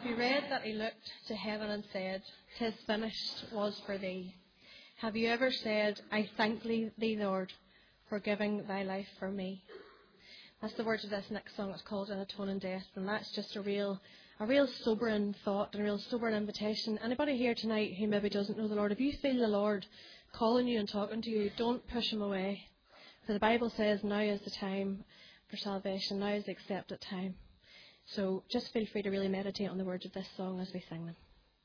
Have you read that he looked to heaven and said, "'Tis finished," was for thee? Have you ever said, "I thank thee, Lord, for giving thy life for me"? That's the words of this next song. It's called "An Atoning Death," and that's just a real sobering thought and a real sobering invitation. Anybody here tonight who maybe doesn't know the Lord, if you feel the Lord calling you and talking to you, don't push him away. For the Bible says now is the time for salvation, now is the accepted time. So just feel free to really meditate on the words of this song as we sing them.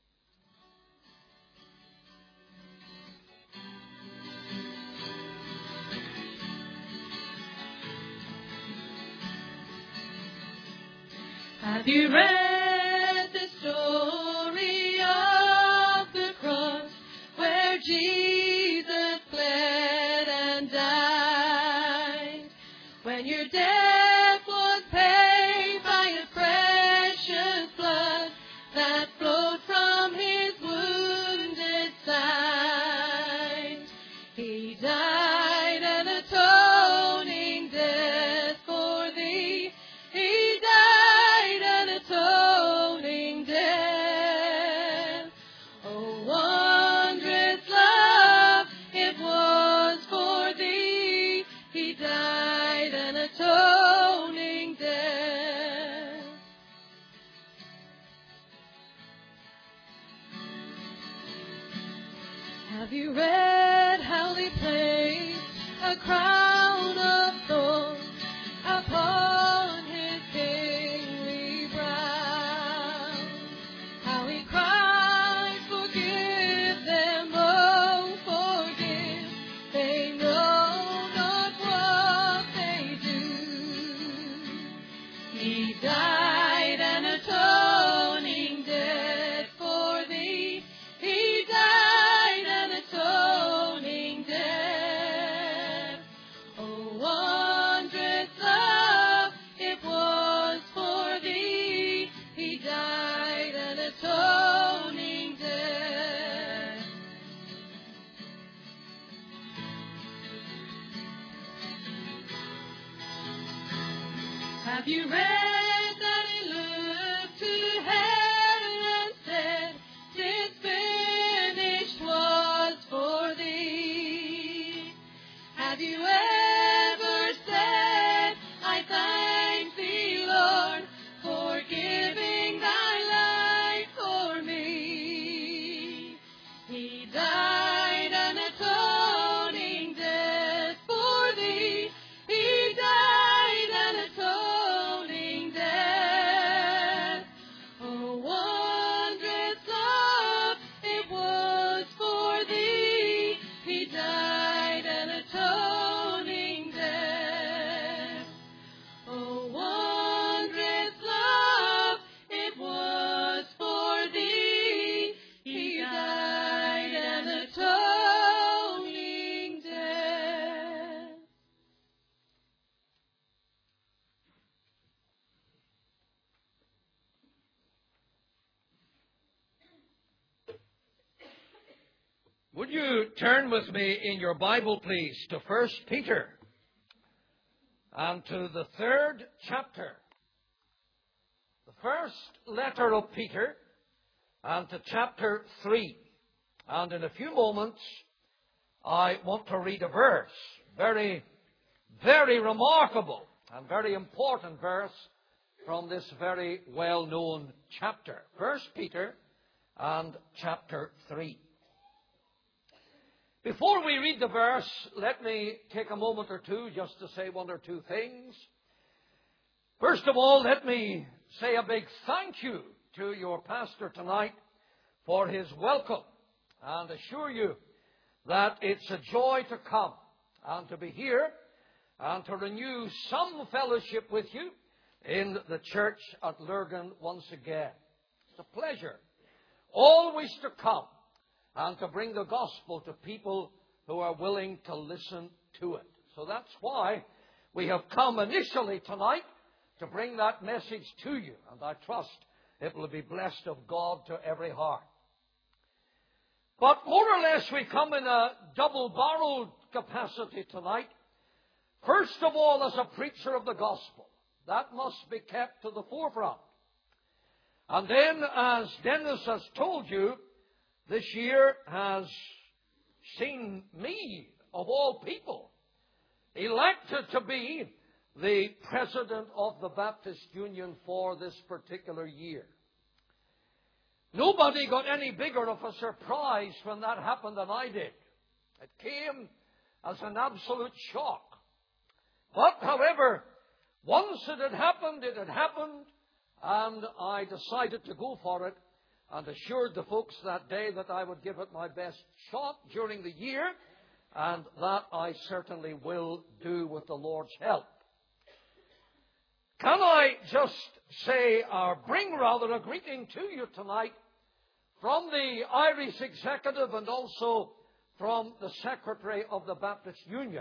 Have you read the story of the cross where Jesus bled and died? When your death was paid by his precious blood that flowed from his wounded side. He died an atoning death for thee. He died an atoning death. Oh, wondrous love it was for thee. He died an atoning death. Have you read how they placed a crown of thorns upon his kingly brow? How he cried, "Forgive them, oh, forgive. They know not what they do." He died an atoning death for thee. He died an atoning death. Oh, wondrous love it was for thee. He died an atoning death. Have you read that he looked to heaven and said, "'Tis finished," was for thee? Have you ever said, "I thank thee, Lord, for giving thy life for me"? He died an atoning death for thee. He died an atoning death. Oh, wondrous love it was for thee. He died an atoning death. Oh, wondrous love it was for thee. He died an atoning death. Would you turn with me in your Bible, please, to 1 Peter and to the 3rd chapter. The first letter of Peter and to chapter 3. And in a few moments, I want to read a verse, very, very remarkable and very important verse from this very well-known chapter. 1 Peter and chapter 3. Before we read the verse, let me take a moment or two just to say one or two things. First of all, let me say a big thank you to your pastor tonight for his welcome and assure you that it's a joy to come and to be here and to renew some fellowship with you in the church at Lurgan once again. It's a pleasure always to come and to bring the gospel to people who are willing to listen to it. So that's why we have come initially tonight to bring that message to you. And I trust it will be blessed of God to every heart. But more or less we come in a double-barreled capacity tonight. First of all, as a preacher of the gospel. That must be kept to the forefront. And then, as Dennis has told you, this year has seen me, of all people, elected to be the president of the Baptist Union for this particular year. Nobody got any bigger of a surprise when that happened than I did. It came as an absolute shock. But, however, once it had happened, and I decided to go for it and assured the folks that day that I would give it my best shot during the year, and that I certainly will do with the Lord's help. Can I just say, or bring rather, a greeting to you tonight from the Irish Executive and also from the Secretary of the Baptist Union.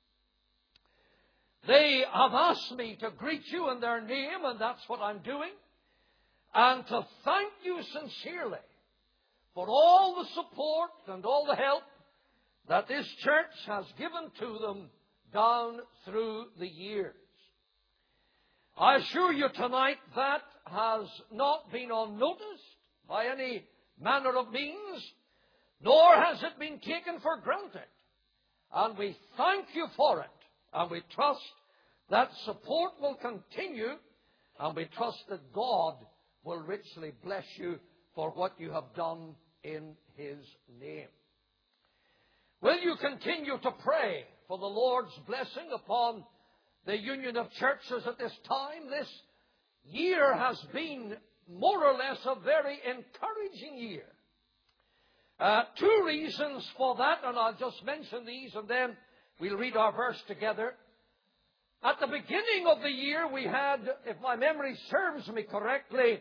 They have asked me to greet you in their name, and that's what I'm doing, and to thank you sincerely for all the support and all the help that this church has given to them down through the years. I assure you tonight that has not been unnoticed by any manner of means, nor has it been taken for granted. And we thank you for it, and we trust that support will continue, and we trust that God will richly bless you for what you have done in His name. Will you continue to pray for the Lord's blessing upon the Union of Churches at this time? This year has been more or less a very encouraging year. Two reasons for that, and I'll just mention these and then we'll read our verse together. At the beginning of the year we had, if my memory serves me correctly,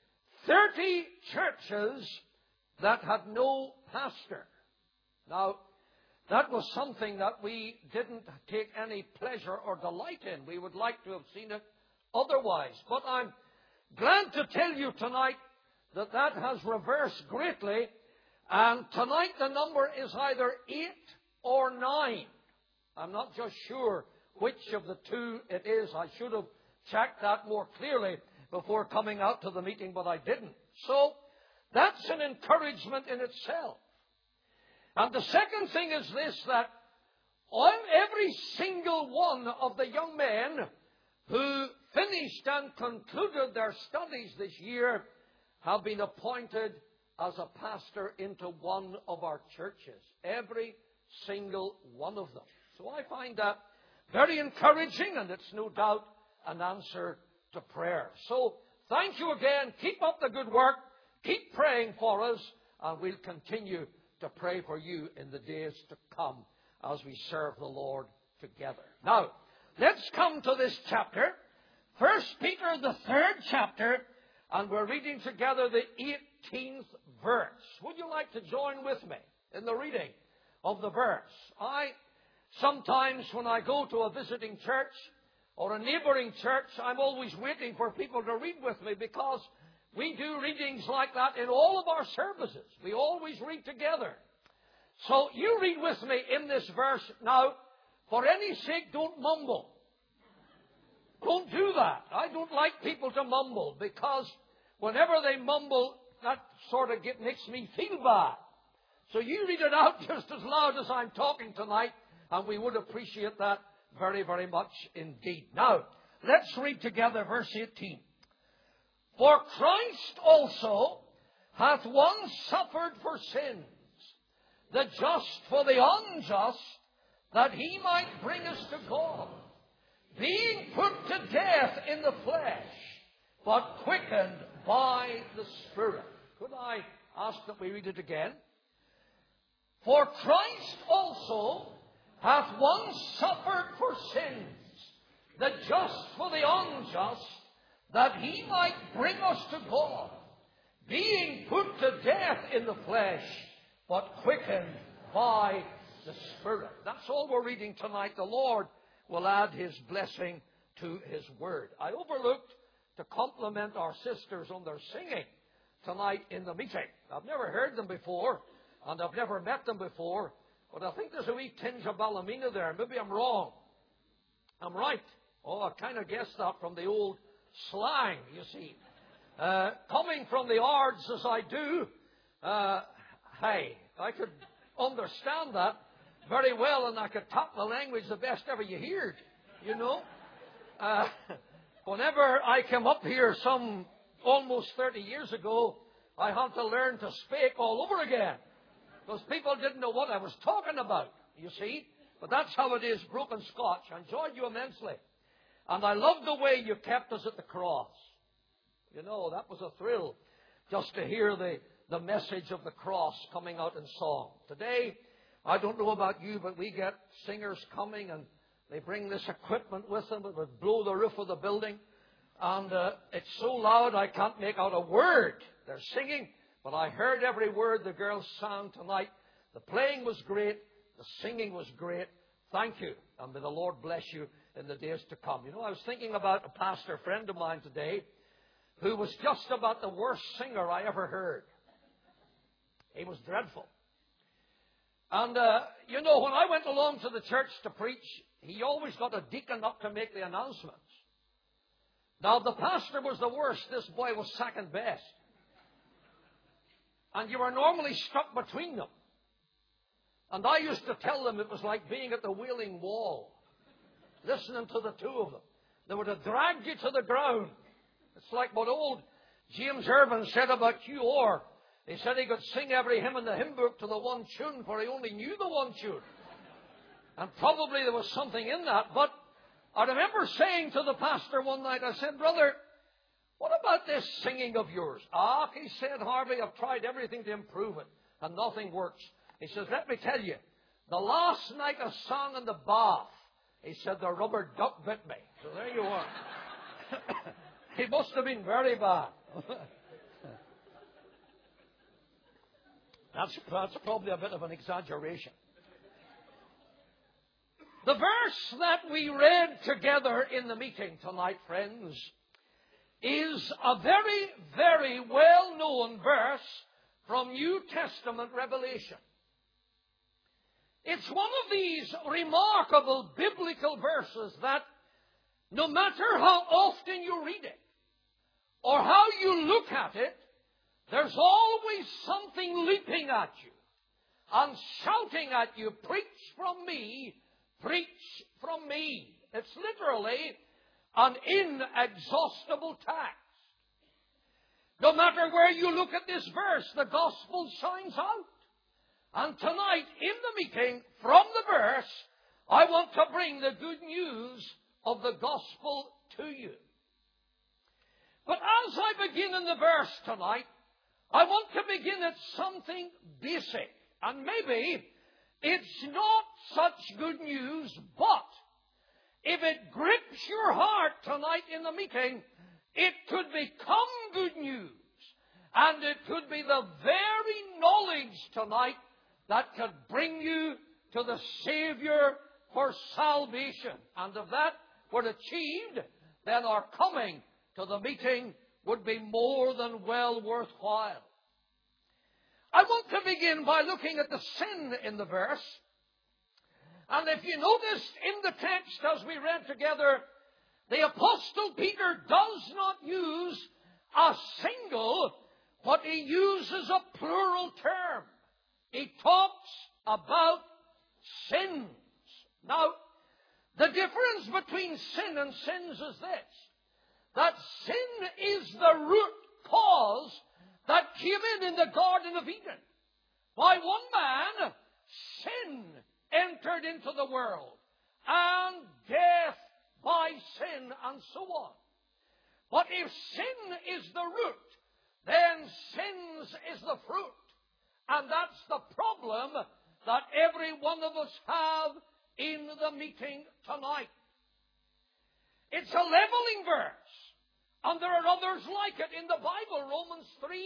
30 churches that had no pastor. Now, that was something that we didn't take any pleasure or delight in. We would like to have seen it otherwise. But I'm glad to tell you tonight that that has reversed greatly. And tonight the number is either 8 or 9. I'm not just sure which of the two it is. I should have checked that more clearly before coming out to the meeting, but I didn't. So that's an encouragement in itself. And the second thing is this, that on every single one of the young men who finished and concluded their studies this year have been appointed as a pastor into one of our churches. Every single one of them. So I find that very encouraging, and it's no doubt an answer to prayer. So thank you again. Keep up the good work. Keep praying for us, and we'll continue to pray for you in the days to come as we serve the Lord together. Now, let's come to this chapter. 1 Peter, the 3rd chapter, and we're reading together the 18th verse. Would you like to join with me in the reading of the verse? Sometimes when I go to a visiting church or a neighboring church, I'm always waiting for people to read with me, because we do readings like that in all of our services. We always read together. So you read with me in this verse. Now, for any sake, don't mumble. Don't do that. I don't like people to mumble, because whenever they mumble, that sort of makes me feel bad. So you read it out just as loud as I'm talking tonight, and we would appreciate that very, very much indeed. Now, let's read together verse 18. For Christ also hath once suffered for sins, the just for the unjust, that he might bring us to God, being put to death in the flesh, but quickened by the Spirit. Could I ask that we read it again? For Christ also hath once suffered for sins, the just for the unjust, that he might bring us to God, being put to death in the flesh, but quickened by the Spirit. That's all we're reading tonight. The Lord will add His blessing to His Word. I overlooked to compliment our sisters on their singing tonight in the meeting. I've never heard them before, and I've never met them before, but I think there's a wee tinge of Ballymena there. Maybe I'm wrong. I'm right. Oh, I kind of guessed that from the old slang, you see. Coming from the arts as I do, hey, I could understand that very well, and I could talk the language the best ever you heard, you know. Whenever I came up here some almost 30 years ago, I had to learn to speak all over again, because people didn't know what I was talking about, you see. But that's how it is, broken Scotch. I enjoyed you immensely. And I loved the way you kept us at the cross. You know, that was a thrill just to hear the message of the cross coming out in song. Today, I don't know about you, but we get singers coming and they bring this equipment with them. It would blow the roof of the building. And it's so loud I can't make out a word. They're singing, but I heard every word the girls sang tonight. The playing was great. The singing was great. Thank you. And may the Lord bless you in the days to come. You know, I was thinking about a pastor friend of mine today who was just about the worst singer I ever heard. He was dreadful. And, you know, when I went along to the church to preach, he always got a deacon up to make the announcements. Now, the pastor was the worst. This boy was second best. And you were normally stuck between them. And I used to tell them it was like being at the Wailing Wall, listening to the two of them. They would have dragged you to the ground. It's like what old James Irvin said about Hugh Orr. He said he could sing every hymn in the hymn book to the one tune, for he only knew the one tune. And probably there was something in that. But I remember saying to the pastor one night, I said, "Brother, what about this singing of yours?" He said, "Harvey, I've tried everything to improve it, and nothing works." He says, "Let me tell you, the last night I sang in the bath," he said, "the rubber duck bit me." So there you are. He must have been very bad. That's probably a bit of an exaggeration. The verse that we read together in the meeting tonight, friends, is a very, very well-known verse from New Testament Revelation. It's one of these remarkable biblical verses that no matter how often you read it or how you look at it, there's always something leaping at you and shouting at you, "Preach from me, preach from me." It's literally an inexhaustible text. No matter where you look at this verse, the gospel shines out. And tonight, in the meeting, from the verse, I want to bring the good news of the gospel to you. But as I begin in the verse tonight, I want to begin at something basic. And maybe it's not such good news, but if it grips your heart tonight in the meeting, it could become good news. And it could be the very knowledge tonight that could bring you to the Savior for salvation. And if that were achieved, then our coming to the meeting would be more than well worthwhile. I want to begin by looking at the sin in the verse. And if you noticed in the text as we read together, the Apostle Peter does not use a single, but he uses a plural term. He talks about sins. Now, the difference between sin and sins is this: that sin is the root cause that came in the Garden of Eden. By one man, sin entered into the world, and death by sin, and so on. But if sin is the root, then sins is the fruit. And that's the problem that every one of us have in the meeting tonight. It's a leveling verse. And there are others like it in the Bible. Romans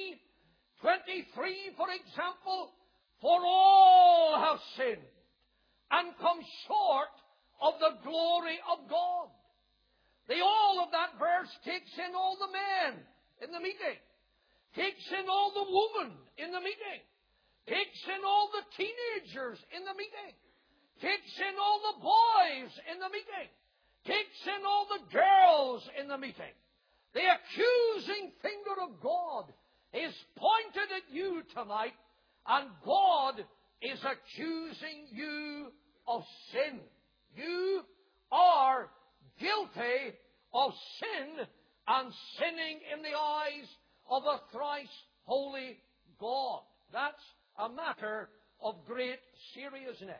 3:23, for example. "For all have sinned and come short of the glory of God." The all of that verse takes in all the men in the meeting. Takes in all the women in the meeting. Takes in all the teenagers in the meeting. Takes in all the boys in the meeting. Takes in all the girls in the meeting. The accusing finger of God is pointed at you tonight, and God is accusing you of sin. You are guilty of sin and sinning in the eyes of a thrice holy God. That's a matter of great seriousness.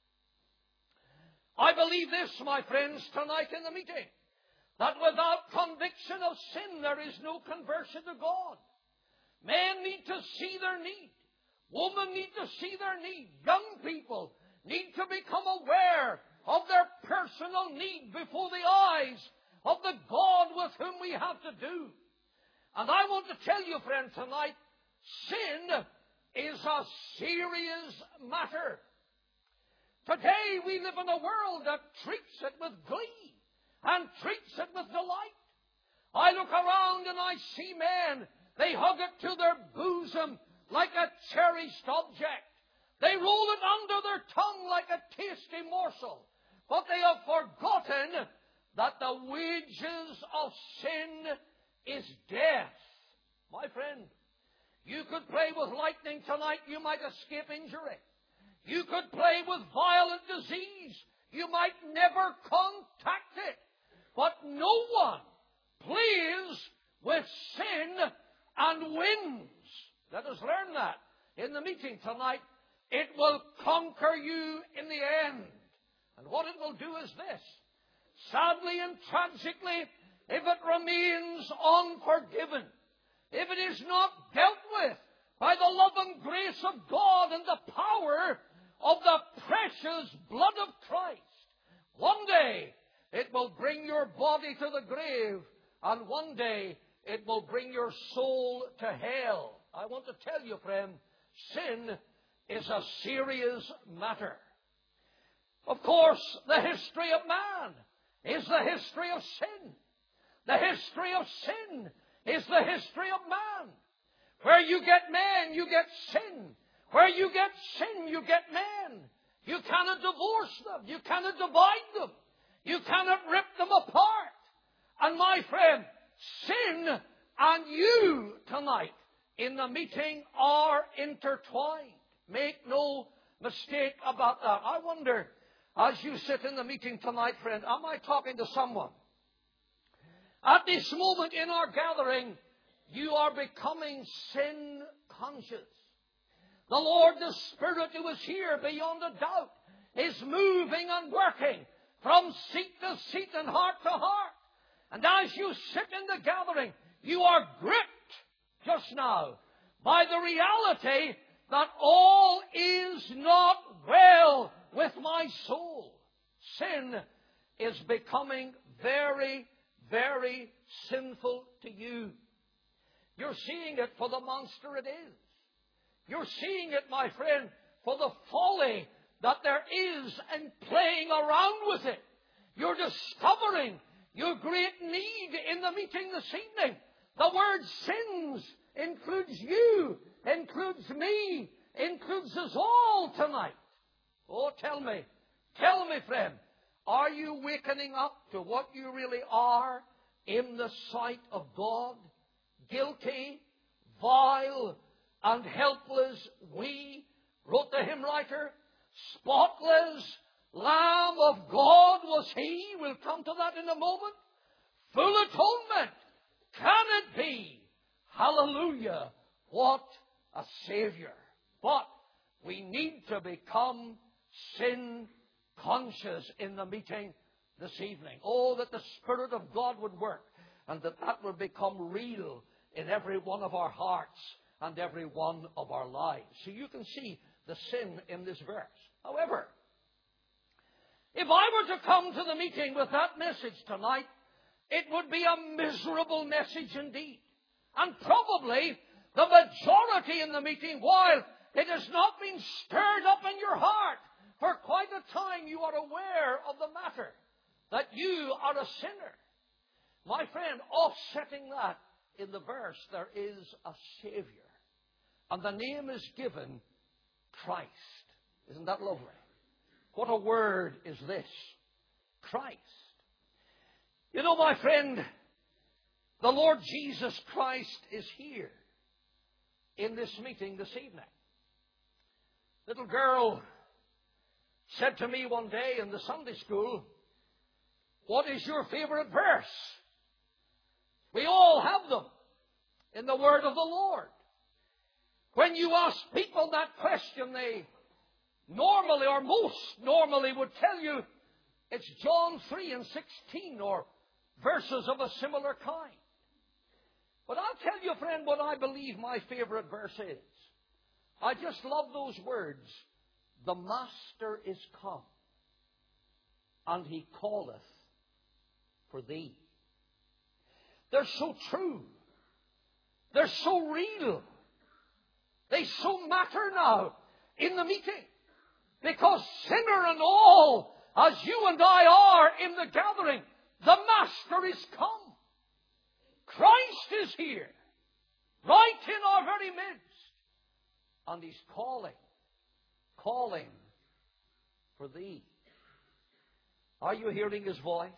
I believe this, my friends, tonight in the meeting, that without conviction of sin there is no conversion to God. Men need to see their need. Women need to see their need. Young people need to become aware of their personal need before the eyes of the God with whom we have to do. And I want to tell you, friend, tonight, sin is a serious matter. Today we live in a world that treats it with glee and treats it with delight. I look around and I see men, they hug it to their bosom like a cherished object. They roll it under their tongue like a tasty morsel. But they have forgotten that the wages of sin is death. My friend, you could play with lightning tonight, you might escape injury. You could play with violent disease, you might never contact it. But no one plays with sin and wins. Let us learn that in the meeting tonight. It will conquer you in the end. And what it will do is this. Sadly and tragically, if it remains unforgiven, if it is not dealt with by the love and grace of God and the power of the precious blood of Christ, one day it will bring your body to the grave, and one day it will bring your soul to hell. I want to tell you, friend, sin is a serious matter. Of course, the history of man is the history of sin. The history of sin is the history of man. Where you get man, you get sin. Where you get sin, you get man. You cannot divorce them. You cannot divide them. You cannot rip them apart. And my friend, sin and you tonight in the meeting are intertwined. Make no mistake about that. I wonder, as you sit in the meeting tonight, friend, am I talking to someone? At this moment in our gathering, you are becoming sin conscious. The Lord, the Spirit who is here beyond a doubt, is moving and working from seat to seat and heart to heart. And as you sit in the gathering, you are gripped just now by the reality that all is not well with my soul. Sin is becoming very, very sinful to you. You're seeing it for the monster it is. You're seeing it, my friend, for the folly that there is in playing around with it. You're discovering your great need in the meeting this evening. The word sins includes you, includes me, includes us all tonight. Oh, tell me, friend, are you wakening up to what you really are in the sight of God? Guilty, vile, and helpless we, wrote the hymn writer, spotless Lamb of God was He. We'll come to that in a moment. Full atonement. Can it be? Hallelujah. What a Savior. But we need to become sin conscious in the meeting this evening. Oh, that the Spirit of God would work and that would become real in every one of our hearts and every one of our lives. So you can see the sin in this verse. However, if I were to come to the meeting with that message tonight, it would be a miserable message indeed. And probably the majority in the meeting, while it has not been stirred up in your heart for quite a time, you are aware of the matter, that you are a sinner. My friend, offsetting that in the verse, there is a Savior. And the name is given Christ. Isn't that lovely? What a word is this? Christ. You know, my friend, The Lord Jesus Christ is here in this meeting this evening. Little girl said to me one day in the Sunday school, "What is your favorite verse?" We all have them in the Word of the Lord. When you ask people that question, they normally, or most normally, would tell you it's John 3 and 16 or verses of a similar kind. But I'll tell you, friend, what I believe my favorite verse is. I just love those words. The Master is come, and He calleth for thee. They're so true. They're so real. They so matter now in the meeting. Because sinner and all, as you and I are in the gathering, the Master is come. Christ is here, right in our very midst. And He's calling for thee. Are you hearing His voice?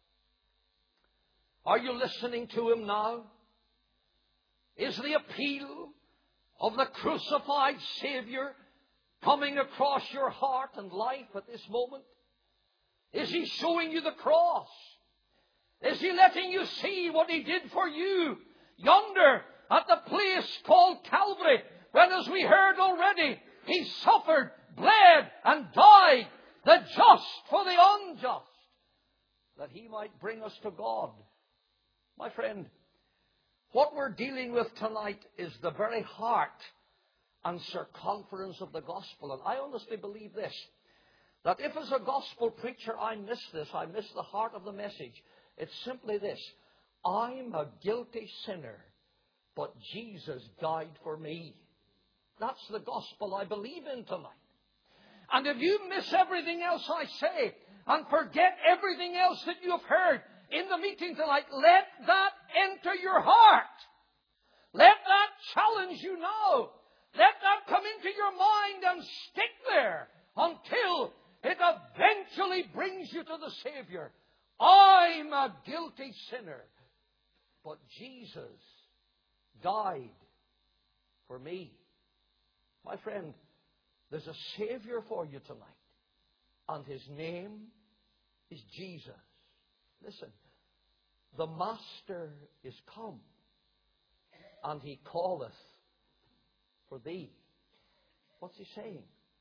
Are you listening to Him now? Is the appeal of the crucified Savior coming across your heart and life at this moment? Is He showing you the cross? Is He letting you see what He did for you yonder at the place called Calvary, when, as we heard already, He suffered, bled, and died, the just for the unjust, that He might bring us to God? My friend, what we're dealing with tonight is the very heart and circumference of the gospel. And I honestly believe this, that if as a gospel preacher I miss this, I miss the heart of the message. It's simply this: I'm a guilty sinner, but Jesus died for me. That's the gospel I believe in tonight. And if you miss everything else I say, and forget everything else that you have heard in the meeting tonight, let that enter your heart. Let that challenge you now. Let that come into your mind and stick there until it eventually brings you to the Savior. I'm a guilty sinner, but Jesus died for me. My friend, there's a Savior for you tonight, and His name is Jesus. Listen, the Master is come, and He calleth for thee. What's He saying?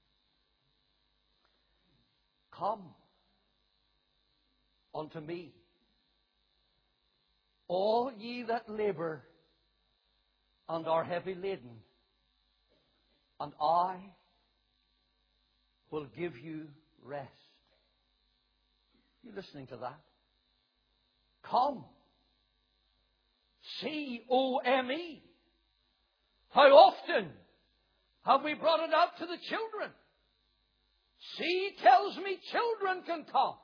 Come unto me, all ye that labour and are heavy laden, and I will give you rest. You listening to that? Come. C-O-M-E. How often have we brought it out to the children? C tells me children can come.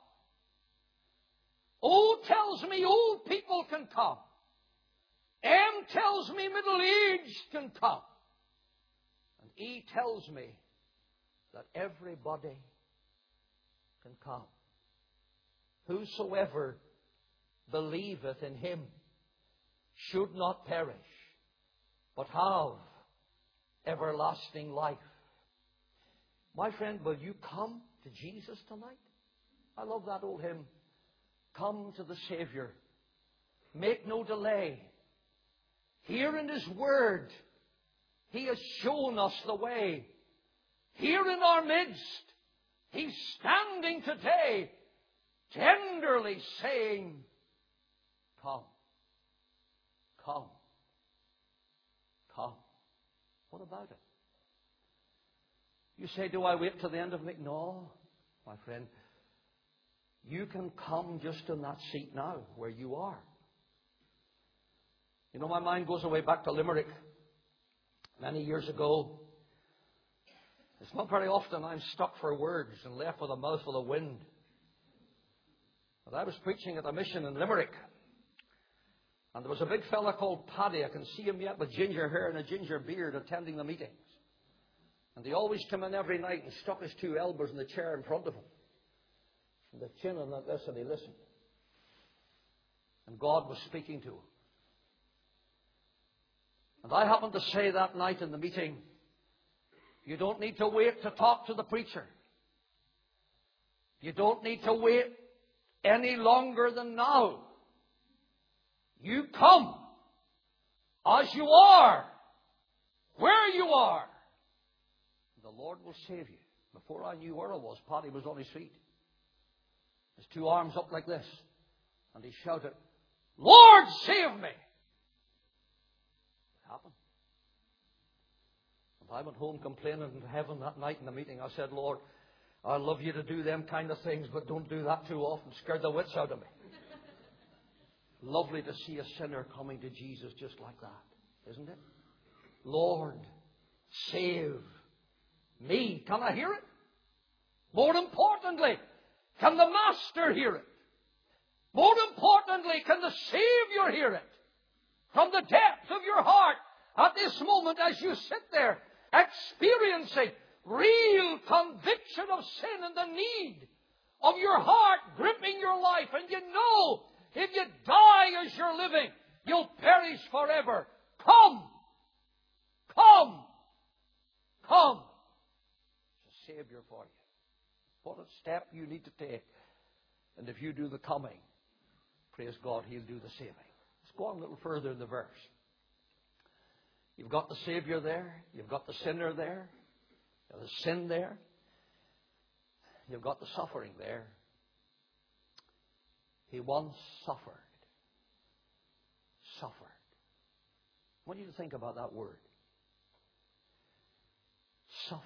O tells me old people can come. M tells me middle-aged can come. And E tells me that everybody can come. Whosoever believeth in Him should not perish, but have everlasting life. My friend, will you come to Jesus tonight? I love that old hymn. Come to the Savior. Make no delay. Here in His Word, He has shown us the way. Here in our midst, He's standing today, tenderly saying, come, come, come. What about it? You say, do I wait till the end of it? No, my friend. You can come just in that seat now, where you are. You know, my mind goes away back to Limerick many years ago. It's not very often I'm stuck for words and left with a mouthful of wind. But I was preaching at a mission in Limerick. And there was a big fella called Paddy. I can see him yet with ginger hair and a ginger beard attending the meetings. And he always came in every night and stuck his two elbows in the chair in front of him. And the chin on like this, and he listened. And God was speaking to him. And I happened to say that night in the meeting, you don't need to wait to talk to the preacher. You don't need to wait any longer than now. You come as you are, where you are. The Lord will save you. Before I knew where I was, Paddy was on his feet. His two arms up like this. And he shouted, Lord, save me! It happened. And I went home complaining to heaven that night in the meeting. I said, Lord, I love you to do them kind of things, but don't do that too often. Scare the wits out of me. Lovely to see a sinner coming to Jesus just like that, isn't it? Lord, save me. Can I hear it? More importantly, can the Master hear it? More importantly, can the Savior hear it? From the depth of your heart at this moment as you sit there experiencing real conviction of sin and the need of your heart gripping your life, and you know if you die as you're living, you'll perish forever. Come! Come! Come! It's a Savior for you. What a step you need to take. And if you do the coming, praise God, He'll do the saving. Let's go on a little further in the verse. You've got the Savior there. You've got the sinner there. You've got the sin there. You've got the suffering there. He once suffered. Suffered. I want you to think about that word. Suffered.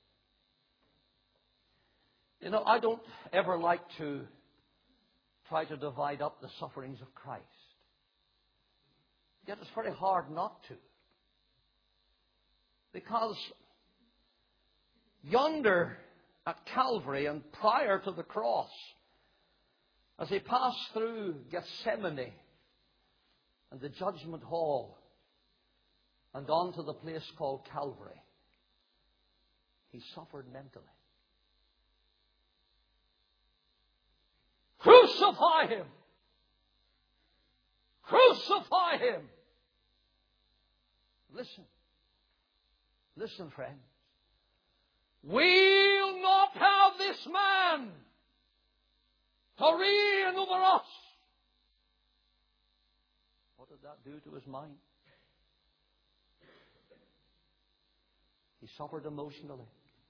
You know, I don't ever like to try to divide up the sufferings of Christ. Yet it's very hard not to. Because yonder at Calvary and prior to the cross, as He passed through Gethsemane and the judgment hall and on to the place called Calvary, He suffered mentally. Crucify Him! Crucify Him! Listen. Listen, friends. We'll not have this man to reign over us. What did that do to his mind? He suffered emotionally.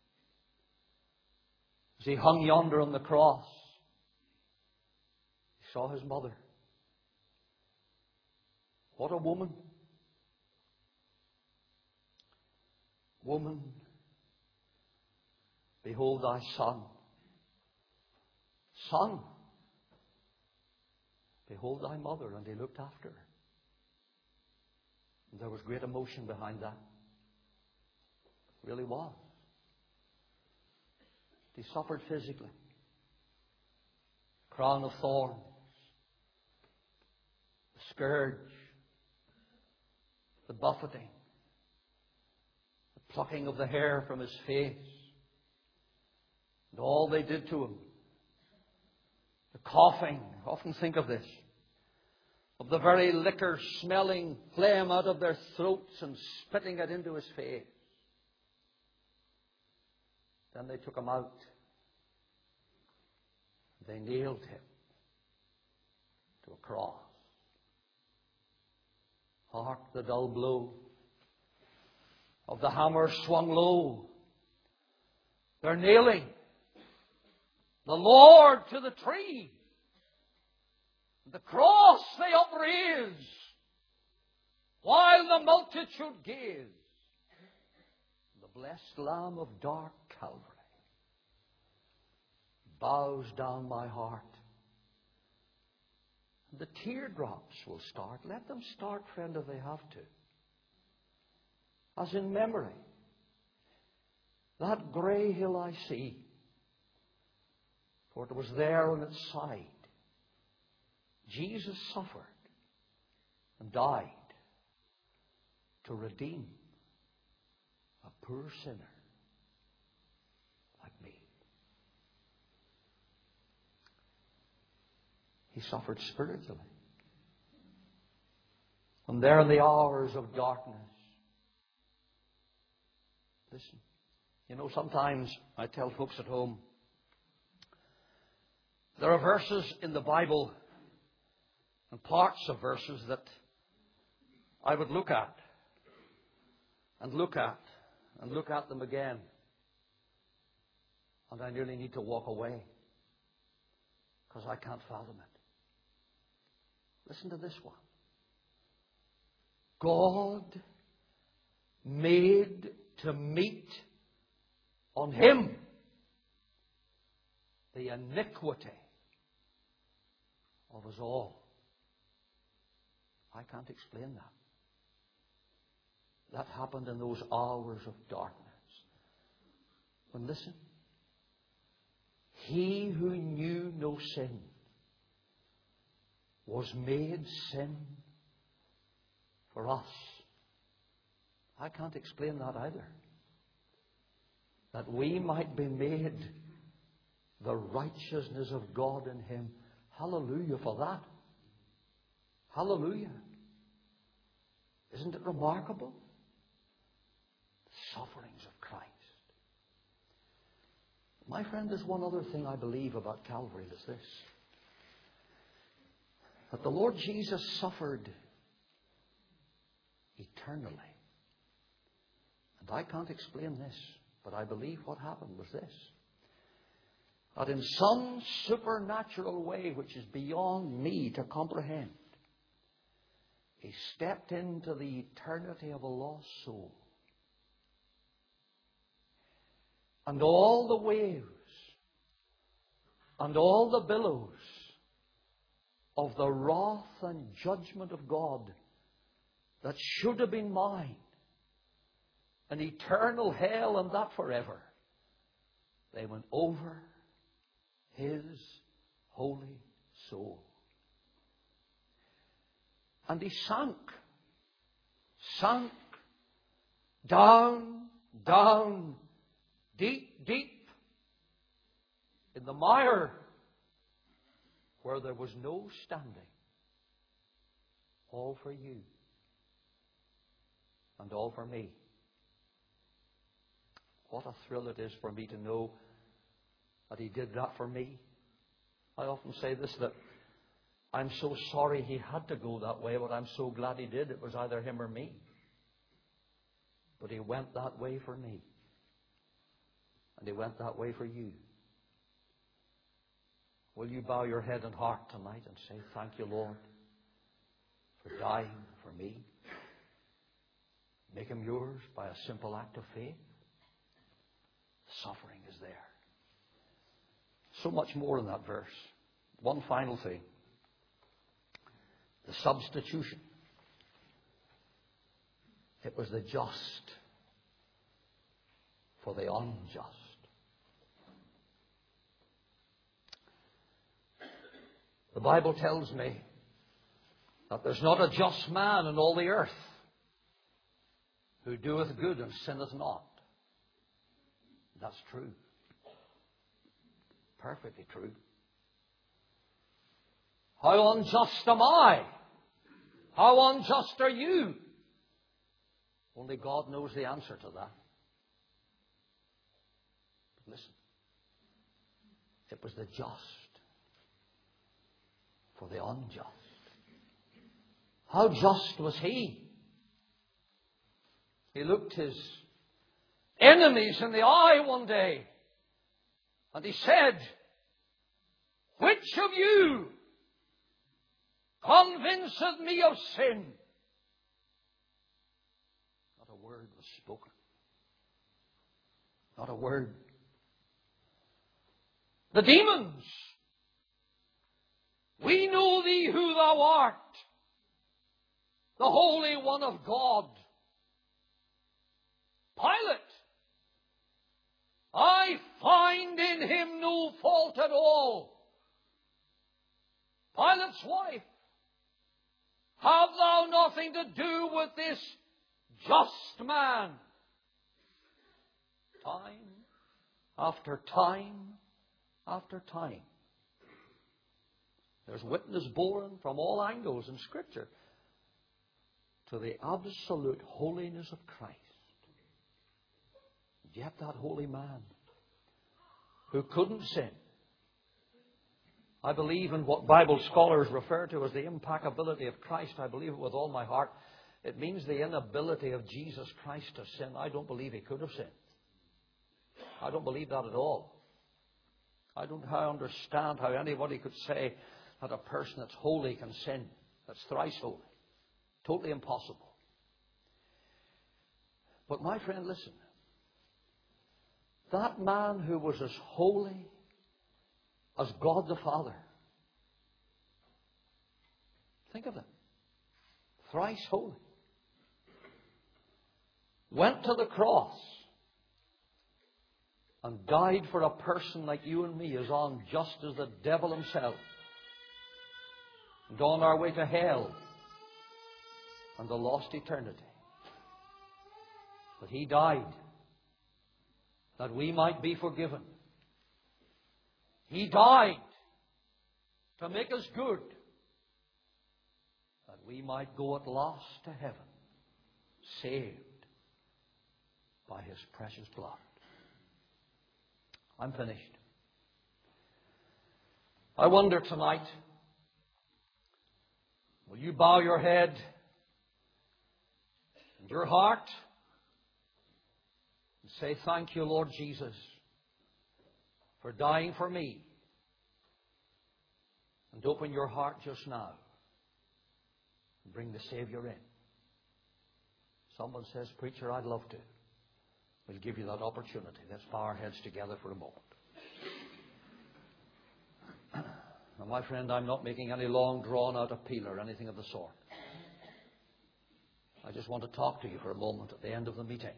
As he hung yonder on the cross, he saw his mother. What a woman. Woman, behold thy son. Son, behold thy mother. And he looked after her. And there was great emotion behind that. It really was. He suffered physically. Crown of thorns. The scourge. The buffeting. The plucking of the hair from his face. And all they did to him. The coughing. I often think of this. Of the very liquor smelling phlegm out of their throats and spitting it into his face. Then they took him out. They nailed him to a cross. Hark the dull blow of the hammer swung low. They're nailing the Lord to the tree. The cross they upraise while the multitude gaze. The blessed Lamb of dark Calvary bows down my heart. The teardrops will start. Let them start, friend, if they have to. As in memory, that grey hill I see, for it was there on its side. Jesus suffered and died to redeem a poor sinner like me. He suffered spiritually. And there in the hours of darkness, Listen. You know, sometimes I tell folks at home, there are verses in the Bible and parts of verses that I would look at and look at and look at them again. And I nearly need to walk away because I can't fathom it. Listen to this one. God made to meet on Him the iniquity of us all. I can't explain that. That happened in those hours of darkness. But listen, He who knew no sin was made sin for us. I can't explain that either. That we might be made the righteousness of God in Him. Hallelujah for that. Hallelujah. Isn't it remarkable? The sufferings of Christ. My friend, there's one other thing I believe about Calvary. Is this. That the Lord Jesus suffered eternally. And I can't explain this, but I believe what happened was this. That in some supernatural way which is beyond me to comprehend, He stepped into the eternity of a lost soul. And all the waves and all the billows of the wrath and judgment of God that should have been mine, an eternal hell and that forever, they went over His holy soul. And He sank down, deep in the mire where there was no standing. All for you and all for me. What a thrill it is for me to know that He did that for me. I often say this, that I'm so sorry He had to go that way, but I'm so glad He did. It was either Him or me. But He went that way for me. And He went that way for you. Will you bow your head and heart tonight and say, thank you, Lord, for dying for me? Make Him yours by a simple act of faith. The suffering is there. So much more in that verse. One final thing. The substitution. It was the just for the unjust. The Bible tells me that there's not a just man in all the earth who doeth good and sinneth not. That's true. Perfectly true. How unjust am I? How unjust are you? Only God knows the answer to that. But listen. It was the just for the unjust. How just was He? He looked His enemies in the eye one day and He said, which of you convinceth me of sin? Not a word was spoken. Not a word. The demons, we know Thee who Thou art, the Holy One of God. Pilate, I find in Him no fault at all. Pilate's wife, have thou nothing to do with this just man? Time after time after time. There's witness borne from all angles in Scripture to the absolute holiness of Christ. Yet that holy man who couldn't sin, I believe in what Bible scholars refer to as the impeccability of Christ. I believe it with all my heart. It means the inability of Jesus Christ to sin. I don't believe he could have sinned. I don't believe that at all. I don't understand how anybody could say that a person that's holy can sin, that's thrice holy. Totally impossible. But my friend, listen. That man who was as holy as God the Father. Think of it. Thrice holy. Went to the cross and died for a person like you and me, as unjust as the devil himself. And on our way to hell and the lost eternity. But he died that we might be forgiven. He died to make us good, that we might go at last to heaven, saved by his precious blood. I'm finished. I wonder tonight, will you bow your head and your heart and say, thank you, Lord Jesus, for dying for me. And open your heart just now and bring the Savior in. Someone says, preacher, I'd love to. We'll give you that opportunity. Let's bow our heads together for a moment. Now, my friend, I'm not making any long, drawn-out appeal or anything of the sort. I just want to talk to you for a moment at the end of the meeting.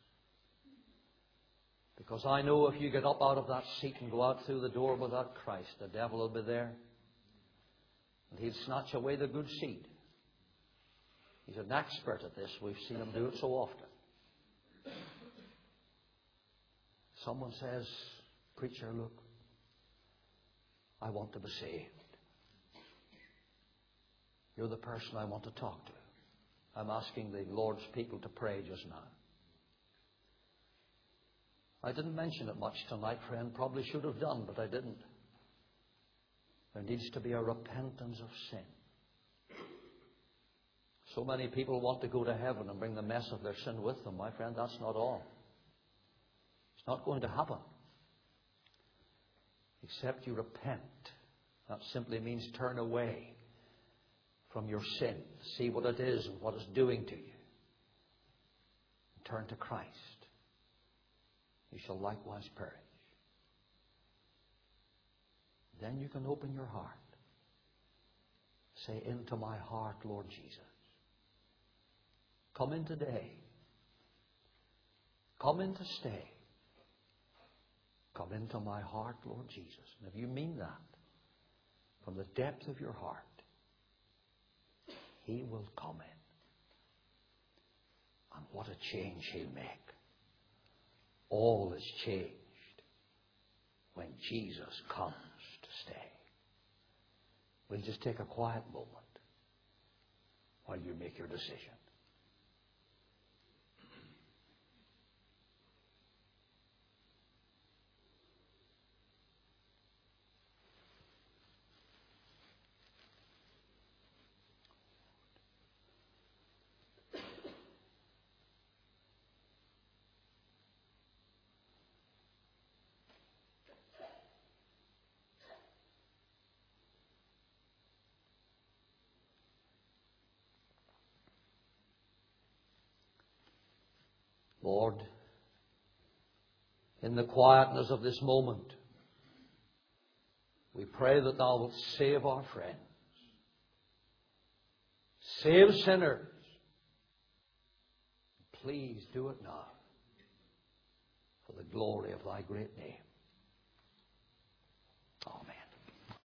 Because I know if you get up out of that seat and go out through the door without Christ, the devil will be there. And he'll snatch away the good seed. He's an expert at this. We've seen him do it so often. Someone says, preacher, look, I want to be saved. You're the person I want to talk to. I'm asking the Lord's people to pray just now. I didn't mention it much tonight, friend. Probably should have done, but I didn't. There needs to be a repentance of sin. So many people want to go to heaven and bring the mess of their sin with them. My friend, that's not all. It's not going to happen. Except you repent. That simply means turn away from your sin. See what it is and what it's doing to you. And turn to Christ. You shall likewise perish. Then you can open your heart. Say, into my heart, Lord Jesus. Come in today. Come in to stay. Come into my heart, Lord Jesus. And if you mean that from the depth of your heart, He will come in. And what a change He'll make. All is changed when Jesus comes to stay. We'll just take a quiet moment while you make your decision. Lord, in the quietness of this moment, we pray that Thou wilt save our friends. Save sinners. Please do it now for the glory of Thy great name. Amen.